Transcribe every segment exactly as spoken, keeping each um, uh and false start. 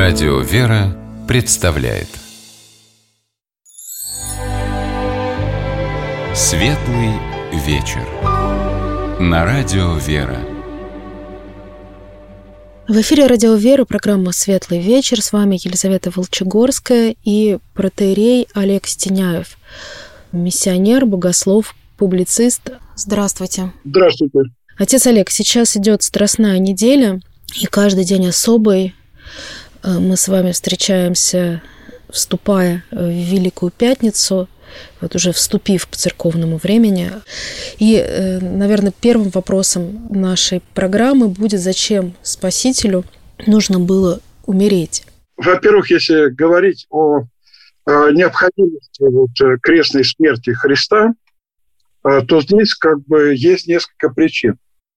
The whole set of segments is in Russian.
Радио «Вера» представляет Светлый вечер на Радио «Вера». В эфире Радио «Вера», программа «Светлый вечер». С вами Елизавета Волчегорская и протоиерей Олег Стеняев, миссионер, богослов, публицист. Здравствуйте. Здравствуйте. Отец Олег, сейчас идет Страстная неделя, и каждый день особый. Мы с вами встречаемся, вступая в Великую Пятницу, вот уже вступив к церковному времени. И, наверное, первым вопросом нашей программы будет, зачем Спасителю нужно было умереть? Во-первых, если говорить о необходимости вот крестной смерти Христа, то здесь как бы есть несколько причин.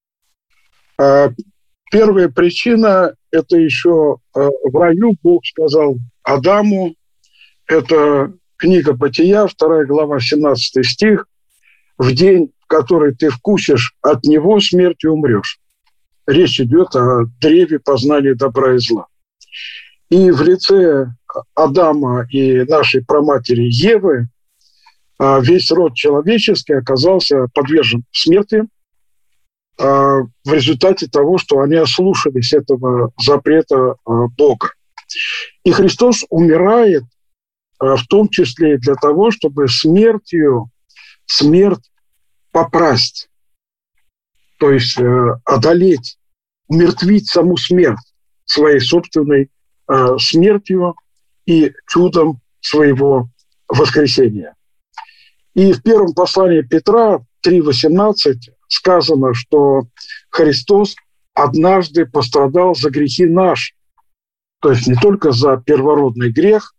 Первая причина – это еще в раю Бог сказал Адаму, это книга Бытия, вторая глава, семнадцатый стих, «В день, в который ты вкусишь от него, смертью умрешь». Речь идет о древе познания добра и зла. И в лице Адама и нашей праматери Евы весь род человеческий оказался подвержен смерти в результате того, что они ослушались этого запрета Бога. И Христос умирает в том числе и для того, чтобы смертью смерть попрасть, то есть одолеть, умертвить саму смерть своей собственной смертью и чудом своего воскресения. И в первом послании Петра три восемнадцать сказано, что Христос однажды пострадал за грехи наши, то есть не только за первородный грех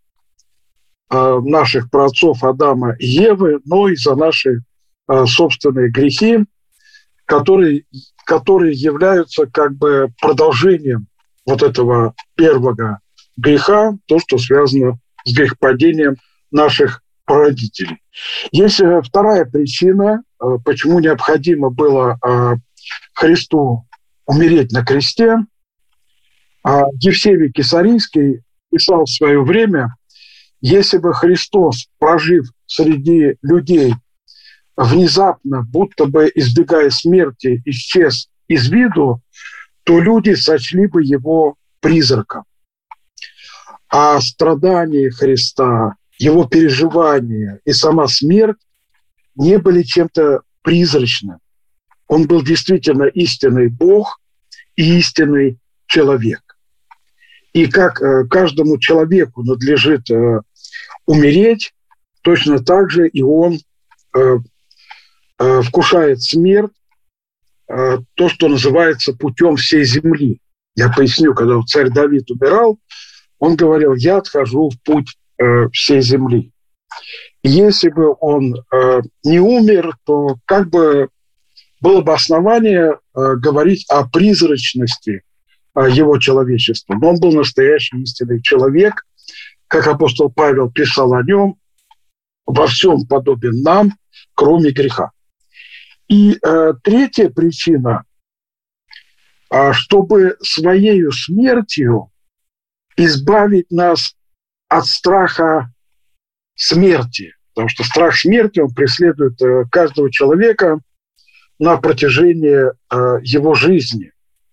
наших праотцов Адама и Евы, но и за наши собственные грехи, которые, которые являются как бы продолжением вот этого первого греха, то, что связано с грехопадением наших прародителей. Есть вторая причина, почему необходимо было Христу умереть на кресте. Евсевий Кесарийский писал в свое время: если бы Христос, прожив среди людей, внезапно, будто бы избегая смерти, исчез из виду, то люди сочли бы его призраком. А страдания Христа, его переживания и сама смерть не были чем-то призрачным. Он был действительно истинный Бог и истинный человек. И как каждому человеку надлежит умереть, точно так же и он вкушает смерть, то, что называется путем всей земли. Я поясню, когда царь Давид умирал, он говорил: «Я отхожу в путь всей земли». И если бы он не умер, то как бы было бы основание говорить о призрачности его человечества. Но он был настоящий истинный человек, как апостол Павел писал о нем: «Во всем подобен нам, кроме греха». И э, третья причина, э, чтобы своей смертью избавить нас от страха смерти. Потому что страх смерти, он преследует э, каждого человека на протяжении э, его жизни.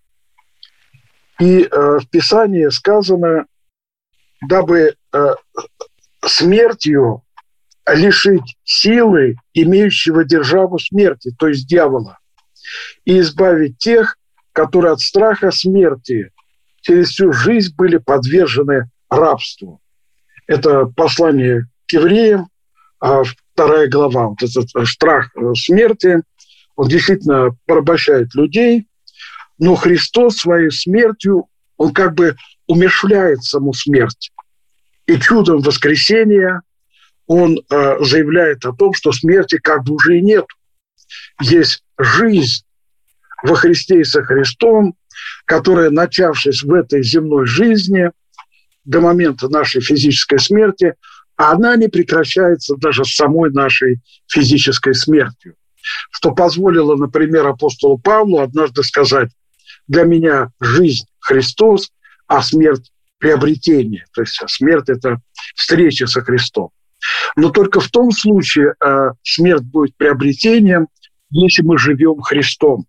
И э, в Писании сказано, дабы э, смертью лишить силы имеющего державу смерти, то есть дьявола, и избавить тех, которые от страха смерти через всю жизнь были подвержены рабству. Это послание к евреям, вторая глава. Вот этот страх смерти, он действительно порабощает людей, но Христос своей смертью, он как бы умерщвляет саму смерть. И чудом воскресения он э, заявляет о том, что смерти как бы уже и нет. Есть жизнь во Христе и со Христом, которая, начавшись в этой земной жизни до момента нашей физической смерти, она не прекращается даже с самой нашей физической смертью. Что позволило, например, апостолу Павлу однажды сказать: «Для меня жизнь Христос, а смерть приобретение. То есть смерть – это встреча со Христом. Но только в том случае смерть будет приобретением, если мы живем Христом.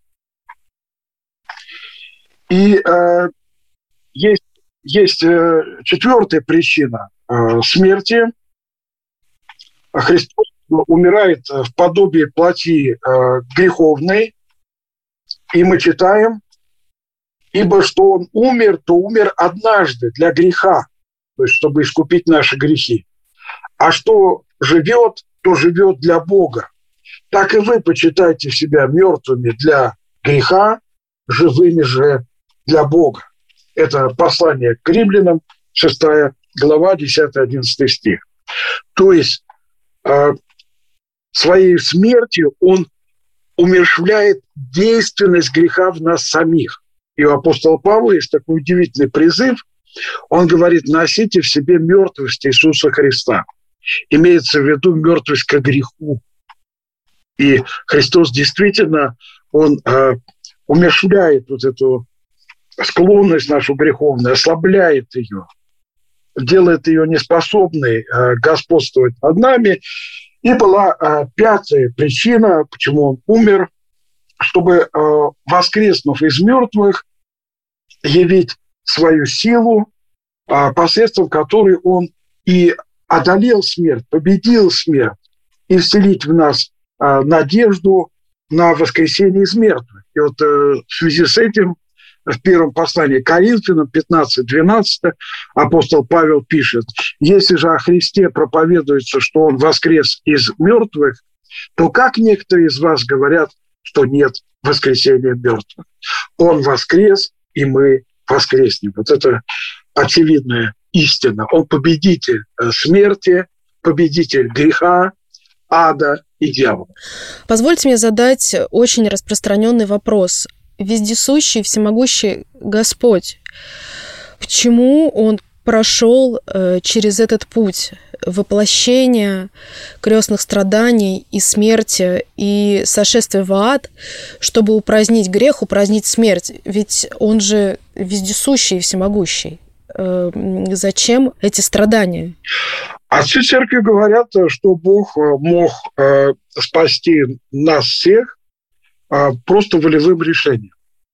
И э, есть, есть э, четвертая причина э, смерти. Христос умирает в подобии плоти э, греховной. И мы читаем, ибо что Он умер, то умер однажды для греха, то есть чтобы искупить наши грехи. А что живет, то живет для Бога. Так и вы почитайте себя мертвыми для греха, живыми же для Бога. Это послание к римлянам, шестая глава, десятый-одиннадцатый стих. То есть э, своей смертью Он умерщвляет действенность греха в нас самих. И у апостола Павла есть такой удивительный призыв. Он говорит: носите в себе мертвость Иисуса Христа. Имеется в виду мертвость к греху. И Христос действительно, Он э, умерщвляет вот эту склонность нашу греховную, ослабляет ее, делает ее неспособной э, господствовать над нами. И была э, пятая причина, почему Он умер, чтобы, э, воскреснув из мертвых, явить свою силу, э, посредством которой Он и одолел смерть, победил смерть, и вселить в нас э, надежду на воскресение из мертвых. И вот э, в связи с этим в первом послании к Коринфянам пятнадцать двенадцать апостол Павел пишет: «Если же о Христе проповедуется, что Он воскрес из мертвых, то как некоторые из вас говорят, что нет воскресения мертвых? Он воскрес, и мы воскреснем». Вот это очевидная истина. Он победитель смерти, победитель греха, ада и дьявола. Позвольте мне задать очень распространенный вопрос. Вездесущий, всемогущий Господь, почему Он прошел э, через этот путь воплощения, крестных страданий и смерти, и сошествия в ад, чтобы упразднить грех, упразднить смерть? Ведь Он же вездесущий и всемогущий. Э, зачем эти страдания? Отцы церкви говорят, что Бог мог э, спасти нас всех э, просто волевым решением.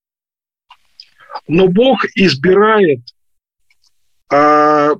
Но Бог избирает э,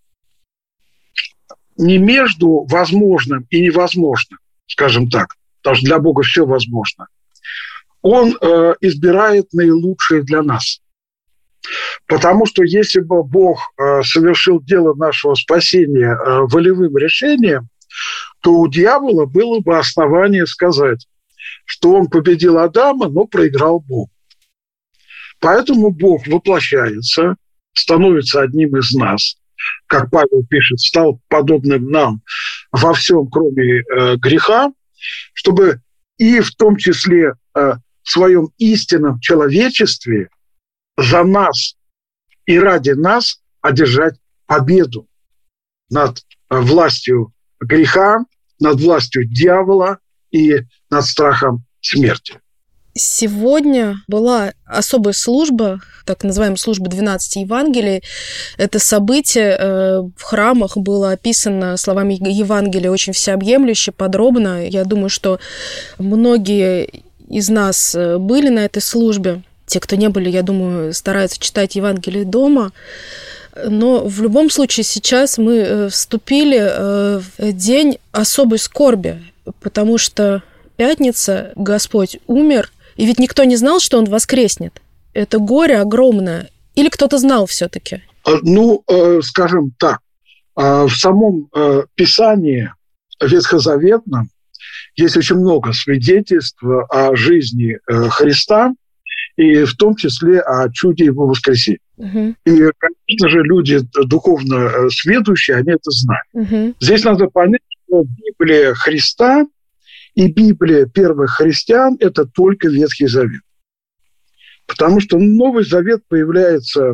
не между возможным и невозможным, скажем так, потому что для Бога все возможно. Он э, избирает наилучшее для нас. Потому что если бы Бог э, совершил дело нашего спасения э, волевым решением, то у дьявола было бы основание сказать, что он победил Адама, но проиграл Богу. Поэтому Бог воплощается, становится одним из нас, как Павел пишет, стал подобным нам во всем, кроме э, греха, чтобы и в том числе э, в своем истинном человечестве за нас и ради нас одержать победу над властью греха, над властью дьявола и над страхом смерти. Сегодня была особая служба, так называемая служба двенадцати Евангелий. Это событие в храмах было описано словами Евангелия очень всеобъемлюще, подробно. Я думаю, что многие из нас были на этой службе. Те, кто не были, я думаю, стараются читать Евангелие дома. Но в любом случае сейчас мы вступили в день особой скорби, потому что пятница, Господь умер, и ведь никто не знал, что Он воскреснет. Это горе огромное. Или кто-то знал все-таки? Ну, скажем так, в самом Писании ветхозаветном есть очень много свидетельств о жизни Христа, и в том числе о чуде Его воскресения. Uh-huh. И, конечно же, люди духовно сведущие, они это знают. Uh-huh. Здесь надо понять, что Библия Христа и Библия первых христиан – это только Ветхий Завет. Потому что Новый Завет появляется,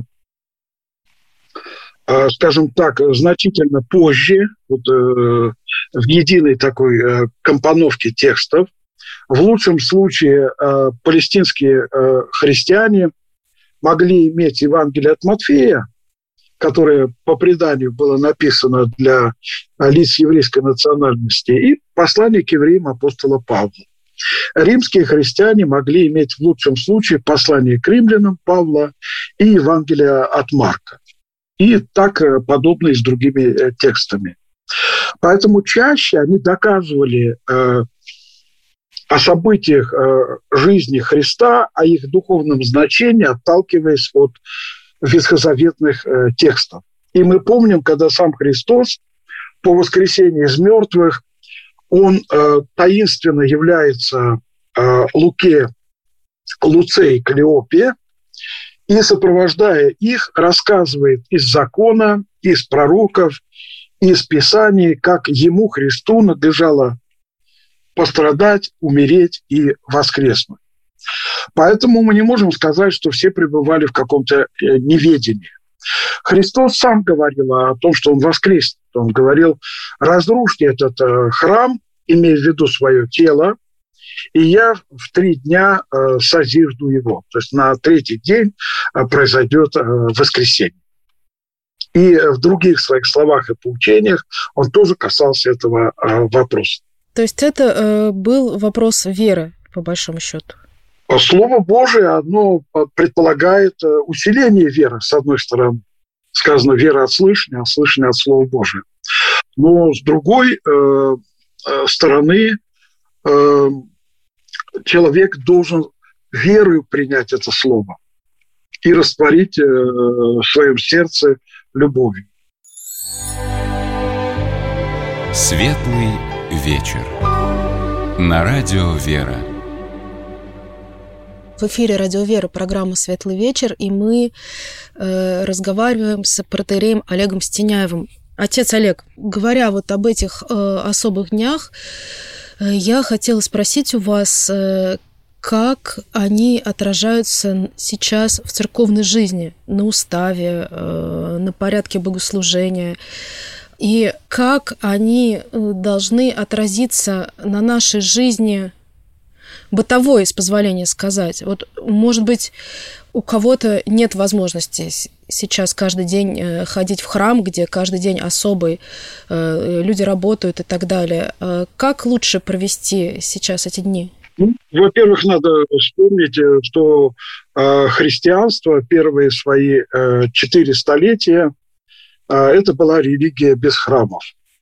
скажем так, значительно позже, вот, в единой такой компоновке текстов. В лучшем случае палестинские христиане могли иметь Евангелие от Матфея, которое по преданию было написано для лиц еврейской национальности, и послание к евреям апостола Павла. Римские христиане могли иметь в лучшем случае послание к римлянам Павла и Евангелие от Марка. И так подобно и с другими текстами. Поэтому чаще они доказывали э, о событиях э, жизни Христа, о их духовном значении, отталкиваясь от ветхозаветных э, текстов. И мы помним, когда сам Христос по воскресении из мертвых, он э, таинственно является э, Луке, Луце и Клеопе, и, сопровождая их, рассказывает из закона, из пророков, из Писаний, как ему, Христу, надлежало пострадать, умереть и воскреснуть. Поэтому мы не можем сказать, что все пребывали в каком-то неведении. Христос сам говорил о том, что Он воскреснет. Он говорил: разрушьте этот храм, имея в виду свое тело, и я в три дня созижду его. То есть на третий день произойдет воскресенье. И в других своих словах и поучениях он тоже касался этого вопроса. То есть это был вопрос веры, по большому счету? Слово Божие, оно предполагает усиление веры, с одной стороны. Сказано: вера от слышания, а слышание от Слова Божия. Но с другой э, стороны, э, человек должен верою принять это слово и растворить э, в своем сердце любовью. Светлый вечер. На радио «Вера». В эфире «Радио Вера» программа «Светлый вечер», и мы э, разговариваем с протоиереем Олегом Стеняевым. Отец Олег, говоря вот об этих э, особых днях, э, я хотела спросить у вас, э, как они отражаются сейчас в церковной жизни, на уставе, э, на порядке богослужения, и как они должны отразиться на нашей жизни бытовой, с позволения сказать. Вот, может быть, у кого-то нет возможности сейчас каждый день ходить в храм, где каждый день особый, люди работают и так далее. Как лучше провести сейчас эти дни? Ну, во-первых, надо вспомнить, что христианство первые свои четыре столетия это была религия без храмов.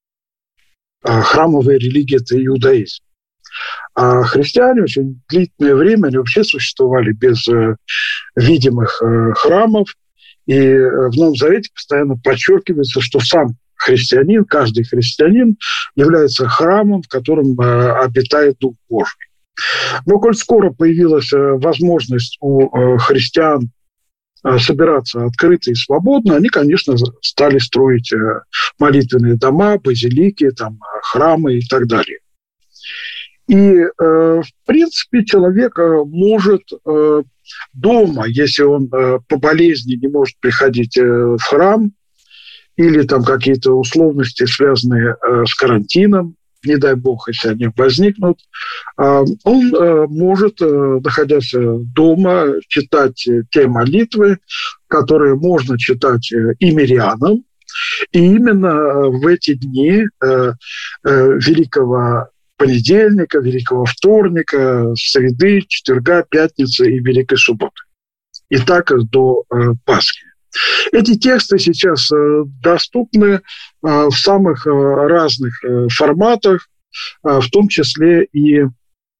Храмовая религия – это иудаизм. А христиане очень длительное время они вообще существовали без э, видимых э, храмов. И в Новом Завете постоянно подчеркивается, что сам христианин, каждый христианин является храмом, в котором э, обитает Дух Божий. Но коль скоро появилась э, возможность у э, христиан э, собираться открыто и свободно, они, конечно, стали строить э, молитвенные дома, базилики, там, храмы и так далее. И, э, в принципе, человек может э, дома, если он э, по болезни не может приходить э, в храм, или там какие-то условности, связанные э, с карантином, не дай бог, если они возникнут, э, он э, может, э, находясь дома, читать те молитвы, которые можно читать э, и мирянам. И именно в эти дни э, э, великого понедельника, великого вторника, среды, четверга, пятницы и Великой субботы. И так до э, Пасхи. Эти тексты сейчас э, доступны э, в самых э, разных э, форматах, э, в том числе и э,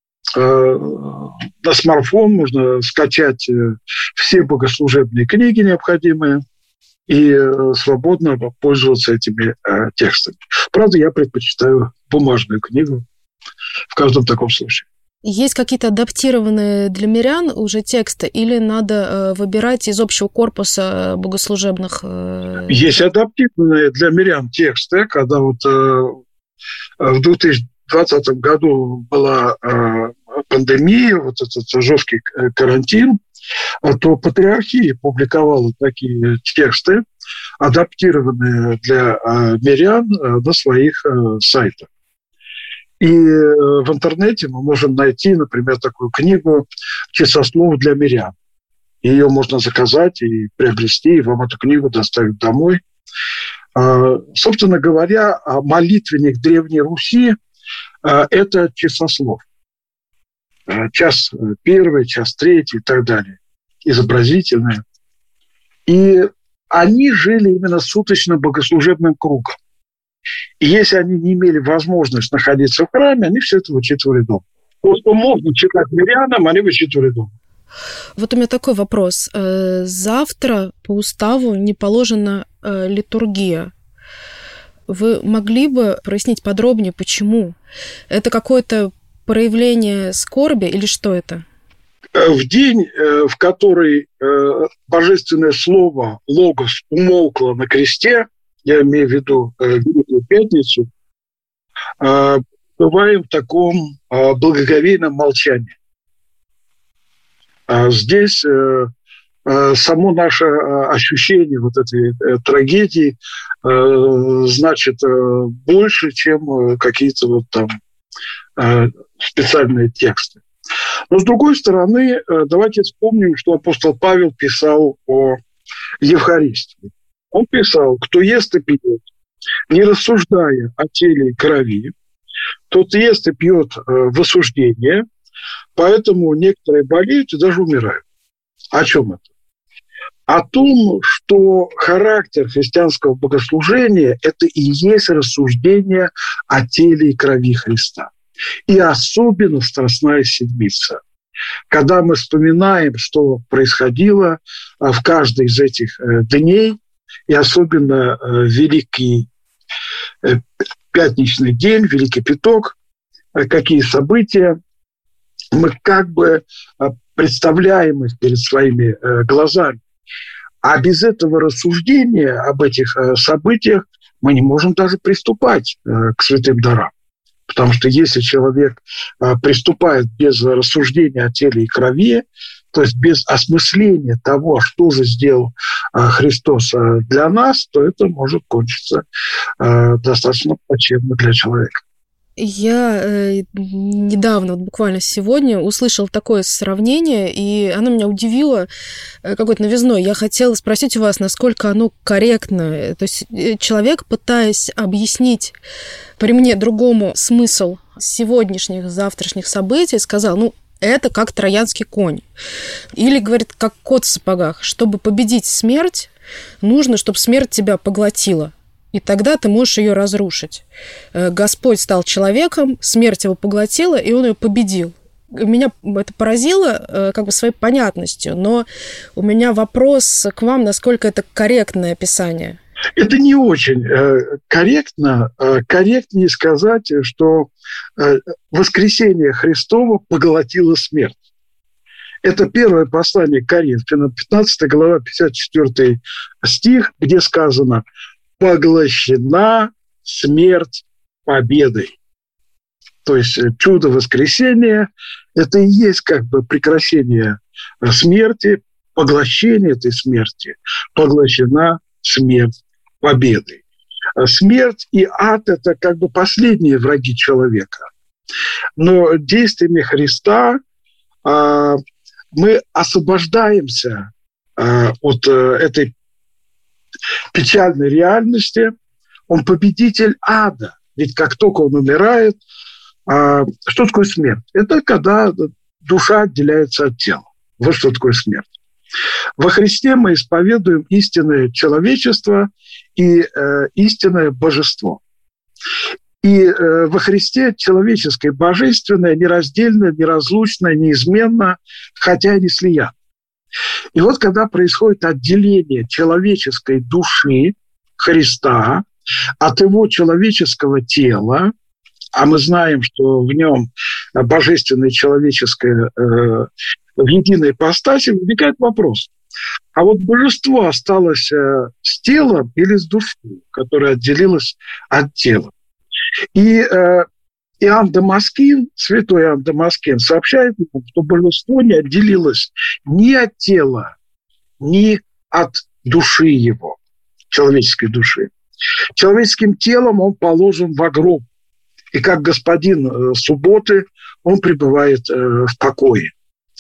на смартфон можно скачать э, все богослужебные книги необходимые и э, свободно пользоваться этими э, текстами. Правда, я предпочитаю бумажную книгу в каждом таком случае. Есть какие-то адаптированные для мирян уже тексты, или надо э, выбирать из общего корпуса богослужебных? Э... Есть адаптированные для мирян тексты. Когда вот э, в две тысячи двадцатом году была э, пандемия, вот этот жесткий карантин, то Патриархия публиковала такие тексты, адаптированные для э, мирян э, на своих э, сайтах. И в интернете мы можем найти, например, такую книгу «Часослов для мирян». Ее можно заказать и приобрести, и вам эту книгу доставят домой. Собственно говоря, молитвенник Древней Руси – это часослов. Час первый, час третий и так далее. Изобразительные. И они жили именно суточным богослужебным кругом. И если они не имели возможность находиться в храме, они все это вычитывали дома. То, что можно читать мирянам, они вычитывали дома. Вот у меня такой вопрос. Завтра по уставу не положена литургия. Вы могли бы прояснить подробнее, почему? Это какое-то проявление скорби или что это? В день, в который божественное слово «логос» умолкло на кресте, я имею в виду Великую Пятницу, бываем в таком благоговейном молчании. Здесь само наше ощущение вот этой трагедии значит больше, чем какие-то вот там специальные тексты. Но, с другой стороны, давайте вспомним, что апостол Павел писал о Евхаристии. Он писал: «Кто ест и пьет, не рассуждая о теле и крови, тот ест и пьет в осуждение, поэтому некоторые болеют и даже умирают». О чем это? О том, что характер христианского богослужения – это и есть рассуждение о теле и крови Христа. И особенно Страстная Седмица, когда мы вспоминаем, что происходило в каждый из этих дней, и особенно Великий Пятничный день, Великий Пяток, какие события, мы как бы представляем их перед своими глазами. А без этого рассуждения об этих событиях мы не можем даже приступать к святым дарам. Потому что если человек приступает без рассуждения о теле и крови, то есть без осмысления того, что же сделал Христос для нас, то это может кончиться достаточно плачевно для человека. Я э, недавно, вот буквально сегодня, услышала такое сравнение, и оно меня удивило э, какой-то новизной. Я хотела спросить у вас, насколько оно корректно. То есть человек, пытаясь объяснить при мне другому смысл сегодняшних, завтрашних событий, сказал, ну, это как троянский конь. Или, говорит, как кот в сапогах. Чтобы победить смерть, нужно, чтобы смерть тебя поглотила. И тогда ты можешь ее разрушить. Господь стал человеком, смерть его поглотила, и он ее победил. Меня это поразило как бы своей понятностью, но у меня вопрос к вам, насколько это корректное описание. Это не очень корректно. Корректнее сказать, что воскресение Христово поглотило смерть. Это первое послание к Коринфянам, пятнадцатая глава, пятьдесят четвёртый стих, где сказано: «Поглощена смерть победой». То есть чудо воскресения – это и есть как бы прекращение смерти, поглощение этой смерти. Поглощена смерть победой. Смерть и ад – это как бы последние враги человека. Но действиями Христа а, мы освобождаемся а, от а, этой печальной реальности. Он победитель ада. Ведь как только он умирает, а, что такое смерть? Это когда душа отделяется от тела. Вот что такое смерть. Во Христе мы исповедуем истинное человечество и э, истинное божество. И э, во Христе человеческое и божественное нераздельно, неразлучно, неизменно, хотя и не слият. И вот когда происходит отделение человеческой души Христа от его человеческого тела, а мы знаем, что в нем божественное и человеческое э, в единой ипостаси, возникает вопрос: а вот божество осталось э, с телом или с душой, которая отделилась от тела? И э, Иоанн Дамаскин, святой Иоанн Дамаскин, сообщает нам, что божество не отделилось ни от тела, ни от души его, человеческой души. Человеческим телом он положен в гроб. И как господин субботы он пребывает в покое.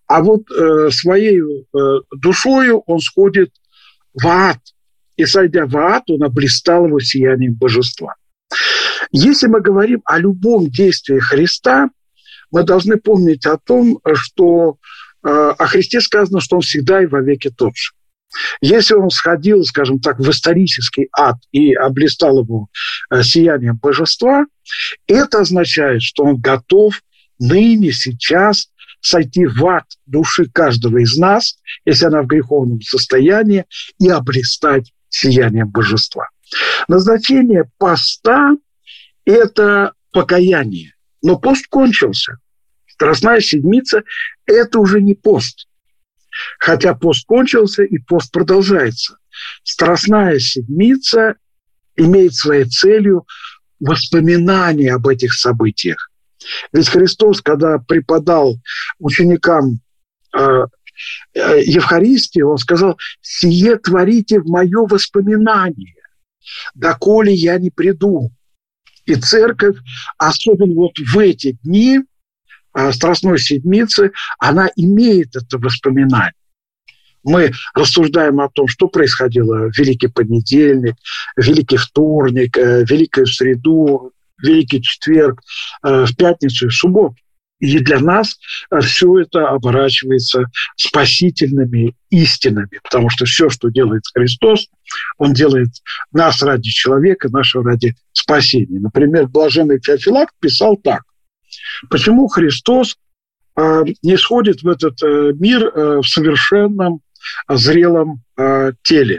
А вот э, своей э, душою он сходит в ад. И, сойдя в ад, он облистал его сиянием божества. Если мы говорим о любом действии Христа, мы должны помнить о том, что э, о Христе сказано, что он всегда и вовеки тот же. Если он сходил, скажем так, в исторический ад и облистал его э, сиянием божества, это означает, что он готов ныне, сейчас сойти в ад души каждого из нас, если она в греховном состоянии, и облистать сиянием божества. Назначение поста – это покаяние. Но пост кончился. Страстная седмица – это уже не пост. Хотя пост кончился, и пост продолжается. Страстная седмица имеет своей целью воспоминание об этих событиях. Ведь Христос, когда преподал ученикам э, э, Евхаристию, он сказал: «Сие творите в мое воспоминание, доколе я не приду». И церковь, особенно вот в эти дни э, Страстной Седмицы, она имеет это воспоминание. Мы рассуждаем о том, что происходило в Великий Понедельник, Великий Вторник, э, Великую Среду, Великий Четверг, в пятницу и в субботу. И для нас все это оборачивается спасительными истинами, потому что все, что делает Христос, Он делает нас ради человека, нашего ради спасения. Например, блаженный Феофилакт писал так: почему Христос не сходит в этот мир в совершенном, зрелом теле?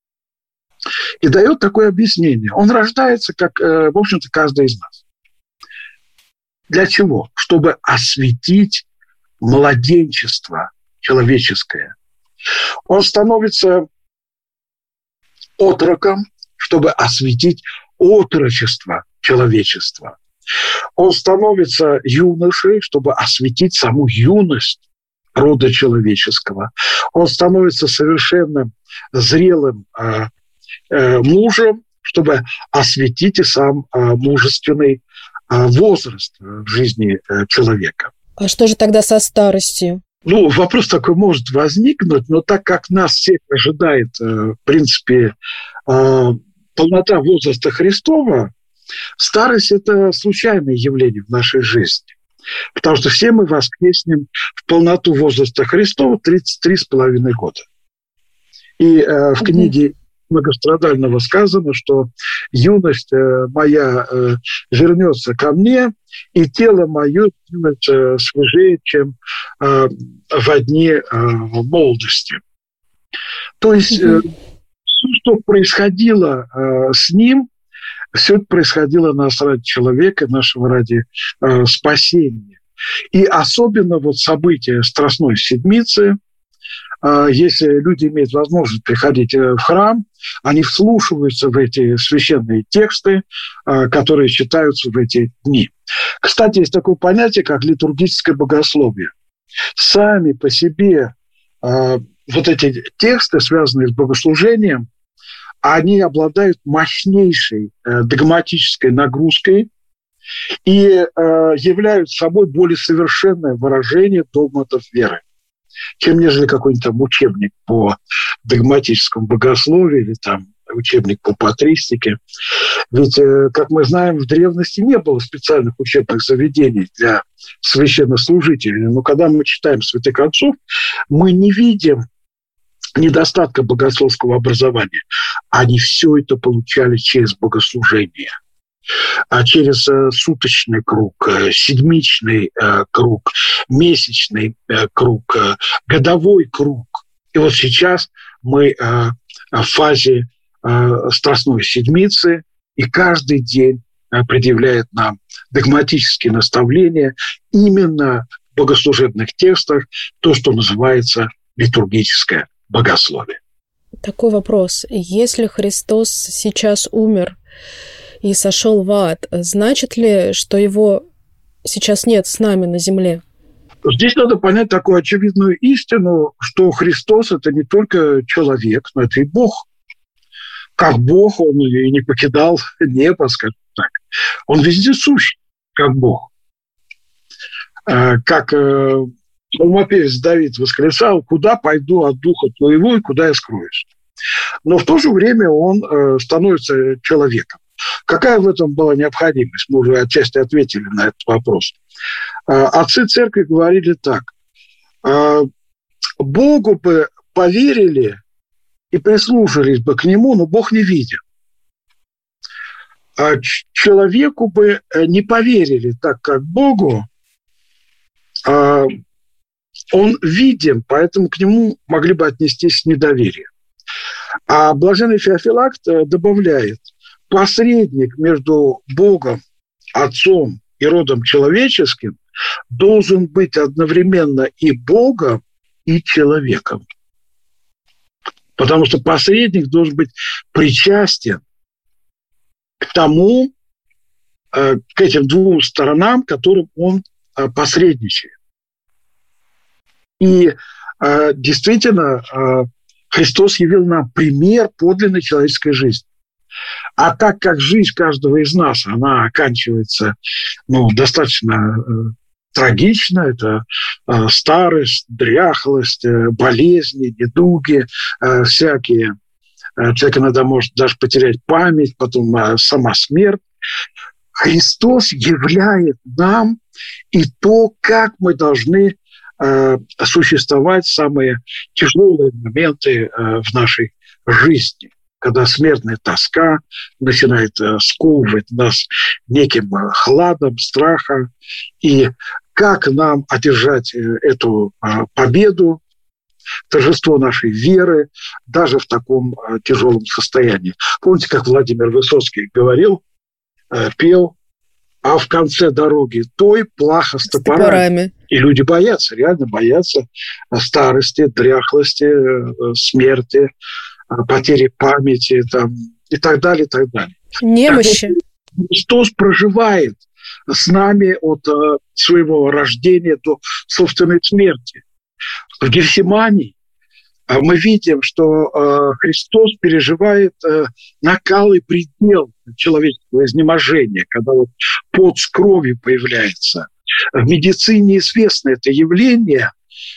И дает такое объяснение. Он рождается, как, в общем-то, каждый из нас. Для чего? Чтобы осветить младенчество человеческое. Он становится отроком, чтобы осветить отрочество человечества. Он становится юношей, чтобы осветить саму юность рода человеческого. Он становится совершенно зрелым мужем, чтобы осветить и сам мужественный возраст в жизни человека. А что же тогда со старостью? Ну, вопрос такой может возникнуть, но так как нас всех ожидает, в принципе, полнота возраста Христова, старость – это случайное явление в нашей жизни. Потому что все мы воскреснем в полноту возраста Христова тридцать три с половиной года. И э, в книге Многострадального сказано, что юность э, моя э, вернется ко мне, и тело мое станет э, свежее, чем э, во дни э, молодости. То есть э, все, что происходило э, с ним, все это происходило нас ради человека, нашего ради э, спасения. И особенно вот события Страстной Седмицы, э, если люди имеют возможность приходить в храм, они вслушиваются в эти священные тексты, э, которые читаются в эти дни. Кстати, есть такое понятие, как литургическое богословие. Сами по себе э, вот эти тексты, связанные с богослужением, они обладают мощнейшей э, догматической нагрузкой и э, являются собой более совершенное выражение догматов веры, чем нежели какой-нибудь там учебник по догматическому богословию или там учебник по патристике. Ведь, э, как мы знаем, в древности не было специальных учебных заведений для священнослужителей. Но когда мы читаем святых отцов, мы не видим недостатка богословского образования. Они все это получали через богослужение, а через э, суточный круг, э, седмичный э, круг, месячный э, круг, э, годовой круг. И вот сейчас мы э, в фазе э, Страстной Седмицы, и каждый день э, предъявляет нам догматические наставления именно в богослужебных текстах, то, что называется литургическое богословие. Такой вопрос. Если Христос сейчас умер и сошел в ад, значит ли, что его сейчас нет с нами на земле? Здесь надо понять такую очевидную истину, что Христос – это не только человек, но это и Бог. Как Бог он и не покидал небо, скажем так. Он везде сущ, как Бог. Как Псалмопевец Давид восклицал: «Куда пойду от духа твоего и куда я скроюсь?» Но в то же время он э, становится человеком. Какая в этом была необходимость? Мы уже отчасти ответили на этот вопрос. Э, отцы церкви говорили так: э, Богу бы поверили и прислушались бы к Нему, но Бог не виден. А человеку бы не поверили так, как Богу. А он виден, поэтому к Нему могли бы отнестись с недоверием. А блаженный Феофилакт добавляет: посредник между Богом, Отцом и родом человеческим должен быть одновременно и Богом, и человеком. Потому что посредник должен быть причастен к тому, к этим двум сторонам, которым он посредничает. И действительно, Христос явил нам пример подлинной человеческой жизни. А так как жизнь каждого из нас, она оканчивается ну, достаточно трагично, это старость, дряхлость, болезни, недуги всякие. Человек иногда может даже потерять память, потом сама смерть. Христос являет нам и то, как мы должны существовать в самые тяжелые моменты в нашей жизни, когда смертная тоска начинает сковывать нас неким хладом, страхом, и как нам одержать эту победу, торжество нашей веры даже в таком тяжелом состоянии. Помните, как Владимир Высоцкий говорил, пел: «А в конце дороги той плаха с топорами». С топорами. И люди боятся, реально боятся старости, дряхлости, смерти, потери памяти там, и так далее, и так далее. Немощи. Так, Христос проживает с нами от своего рождения до собственной смерти. В Гефсимании мы видим, что Христос переживает накал и предел человеческого изнеможения, когда вот пот с кровью появляется. В медицине известно это явление,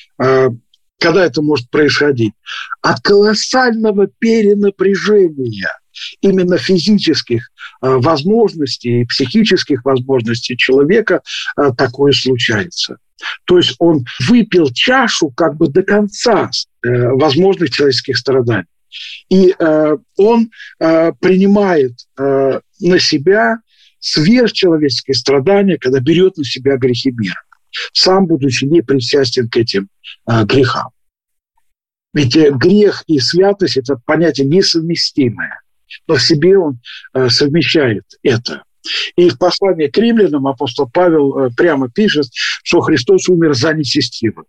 когда это может происходить, от колоссального перенапряжения именно физических возможностей и психических возможностей человека такое случается. То есть он выпил чашу как бы до конца возможных человеческих страданий. И он принимает на себя сверхчеловеческие страдания, когда берет на себя грехи мира, сам будучи не причастен к этим грехам. Ведь грех и святость – это понятие несовместимое, но в себе он совмещает это. И в послании к римлянам апостол Павел прямо пишет, что Христос умер за нечестивых.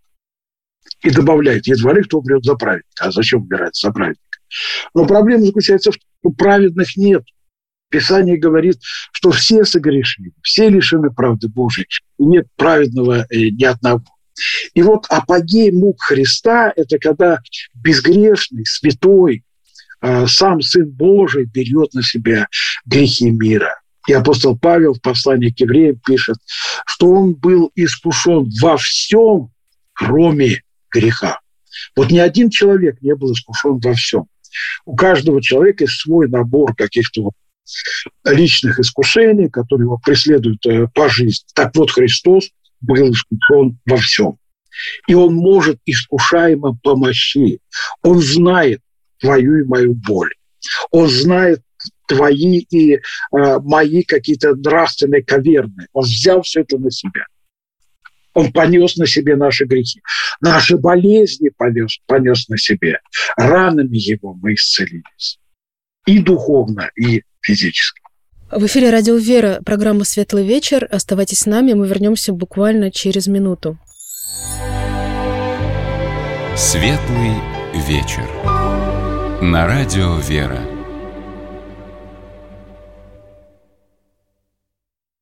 И добавляет: едва ли кто умрет за праведника. А зачем умирать за праведника? Но проблема заключается в том, что праведных нет. Писание говорит, что все согрешили, все лишены правды Божией, и нет праведного ни одного. И вот апогей мук Христа – это когда безгрешный, святой, сам Сын Божий берет на себя грехи мира. И апостол Павел в послании к евреям пишет, что он был искушен во всем, кроме греха. Вот ни один человек не был искушен во всем. У каждого человека есть свой набор каких-то личных искушений, которые его преследуют по жизни. Так вот, Христос был искушен во всем. И он может искушаемо помощи. Он знает твою и мою боль. Он знает твои и э, мои какие-то нравственные каверны. Он взял все это на себя. Он понес на себе наши грехи. Наши болезни понес, понес на себе. Ранами его мы исцелились. И духовно, и физически. В эфире «Радио Вера», программа «Светлый вечер». Оставайтесь с нами, мы вернемся буквально через минуту. «Светлый вечер» на Радио Вера.